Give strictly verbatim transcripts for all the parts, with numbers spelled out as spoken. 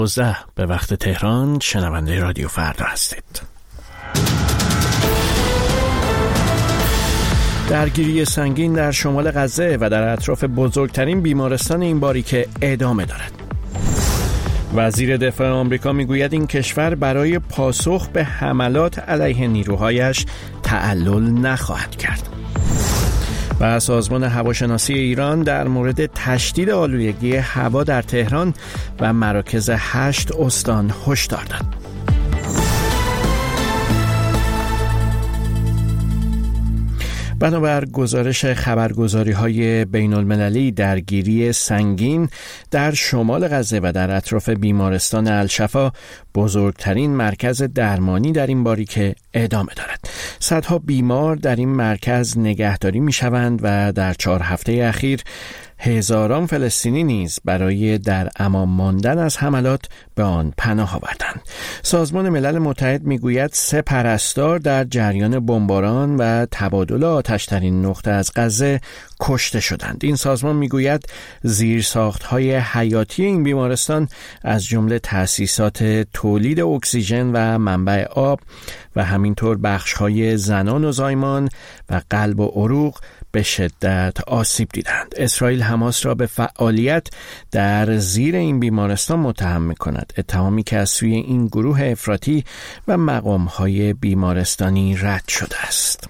دوازده به وقت تهران شنونده رادیو فردا هستید. درگیری سنگین در شمال غزه و در اطراف بزرگترین بیمارستان این باریکه ادامه دارد. وزیر دفاع آمریکا میگوید این کشور برای پاسخ به حملات علیه نیروهایش تعلل نخواهد کرد. و سازمان هواشناسی ایران در مورد تشدید آلودگی هوا در تهران و مراکز هشت استان هشدار داد. بنابر گزارش خبرگزاری‌های بین‌المللی، درگیری سنگین در شمال غزه و در اطراف بیمارستان الشفا، بزرگترین مرکز درمانی در این باریکه، ادامه دارد. صدها بیمار در این مرکز نگهداری می‌شوند و در چهار هفته اخیر هزاران فلسطینی نیز برای در امان ماندن از حملات به آن پناه آوردند. سازمان ملل متحد میگوید سه پرستار در جریان بمباران و تبادل آتش‌ترین نقطه از غزه کشته شدند. این سازمان میگوید زیرساخت‌های حیاتی این بیمارستان از جمله تأسیسات تولید اکسیژن و منبع آب و همینطور بخش‌های زنان و زایمان و قلب و عروق به شدت آسیب دیدند. اسرائیل حماس را به فعالیت در زیر این بیمارستان متهم می‌کند، اتهامی که از سوی این گروه افراطی و مقام‌های بیمارستانی رد شده است.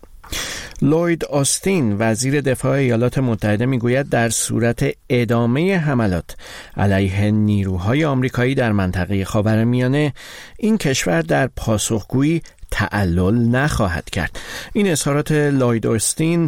لوید آستین، وزیر دفاع ایالات متحده، میگوید در صورت ادامه حملات علیه نیروهای آمریکایی در منطقه خاورمیانه، این کشور در پاسخگویی تعلل نخواهد کرد. این اظهارات لوید آستین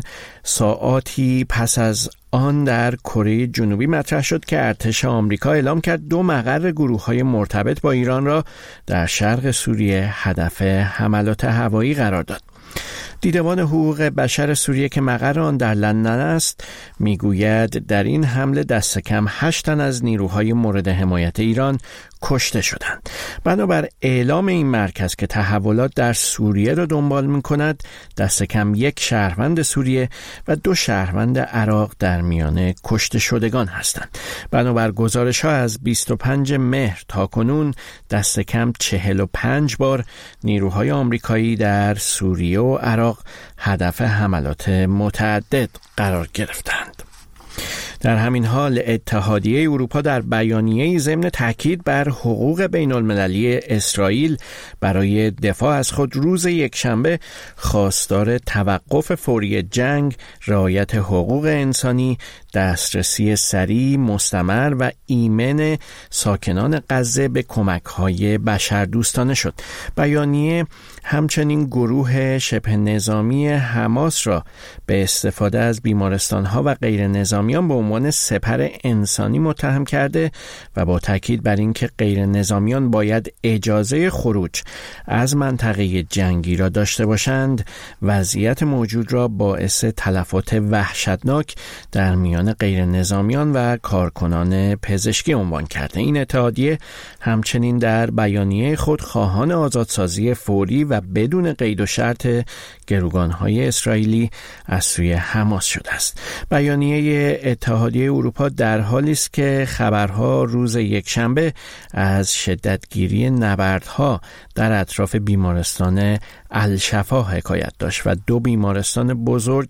ساعاتی پس از آن در کره جنوبی مطرح شد که ارتش آمریکا اعلام کرد دو مقر گروه‌های مرتبط با ایران را در شرق سوریه هدف حملات هوایی قرار داد. دیدبان حقوق بشر سوریه که مقر آن در لندن است میگوید در این حمله دست کم هشت تن از نیروهای مورد حمایت ایران کشته شدند. بنابر اعلام این مرکز که تحولات در سوریه را دنبال می‌کند، دست کم یک شهروند سوریه و دو شهروند عراق در میان کشته شدگان هستند. بنابر گزارش‌ها از بیست و پنجم مهر تا کنون دست کم چهل و پنج بار نیروهای آمریکایی در سوریه و عراق هدف حملات متعدد قرار گرفتند. در همین حال اتحادیه اروپا در بیانیه‌ای ضمن تاکید بر حقوق بین‌المللی اسرائیل برای دفاع از خود روز یکشنبه خواستار توقف فوری جنگ، رعایت حقوق انسانی، دسترسی سریع، مستمر و ایمن ساکنان غزه به کمک‌های بشردوستانه شد. بیانیه همچنین گروه شبه نظامی حماس را به استفاده از بیمارستان‌ها و غیر نظامیان به عنوان سپر انسانی متهم کرده و با تاکید بر اینکه غیر نظامیان باید اجازه خروج از منطقه جنگی را داشته باشند، وضعیت موجود را باعث تلفات وحشتناک در میان غیر نظامیان و کارکنان پزشکی عنوان کرده. این اتحادیه همچنین در بیانیه خود خواهان آزادسازی فوری و بدون قید و شرط گروگان‌های اسرائیلی از سوی حماس شده است. بیانیه اتحادیه اروپا در حالی است که خبرها روز یکشنبه از شدتگیری نبردها در اطراف بیمارستان الشفا حکایت داشت و دو بیمارستان بزرگ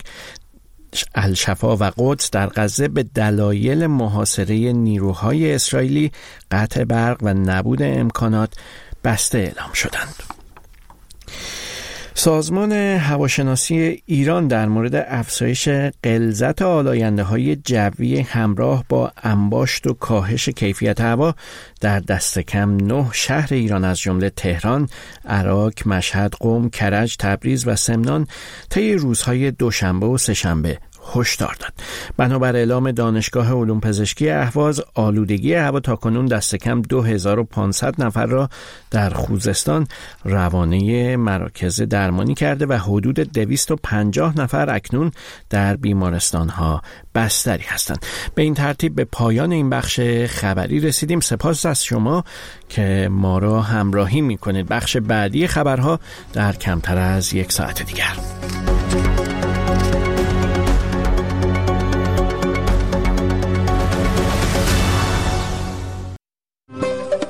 الشفا و قدس در غزه به دلایل محاصره نیروهای اسرائیلی، قطع برق و نبود امکانات بسته اعلام شدند. سازمان هواشناسی ایران در مورد افزایش غلظت آلاینده‌های جوی همراه با انباشت و کاهش کیفیت هوا در دست کم نه شهر ایران از جمله تهران، عراق، مشهد، قم، کرج، تبریز و سمنان طی روزهای دوشنبه و سه‌شنبه هشدار داد. بنابر اعلام دانشگاه علوم پزشکی اهواز، آلودگی هوا تاکنون دست کم دو هزار و پانصد نفر را در خوزستان روانه مراکز درمانی کرده و حدود دویست و پنجاه نفر اکنون در بیمارستان‌ها بستری هستند. به این ترتیب به پایان این بخش خبری رسیدیم. سپاس از شما که ما را همراهی می‌کنید. بخش بعدی خبرها در کمتر از یک ساعت دیگر.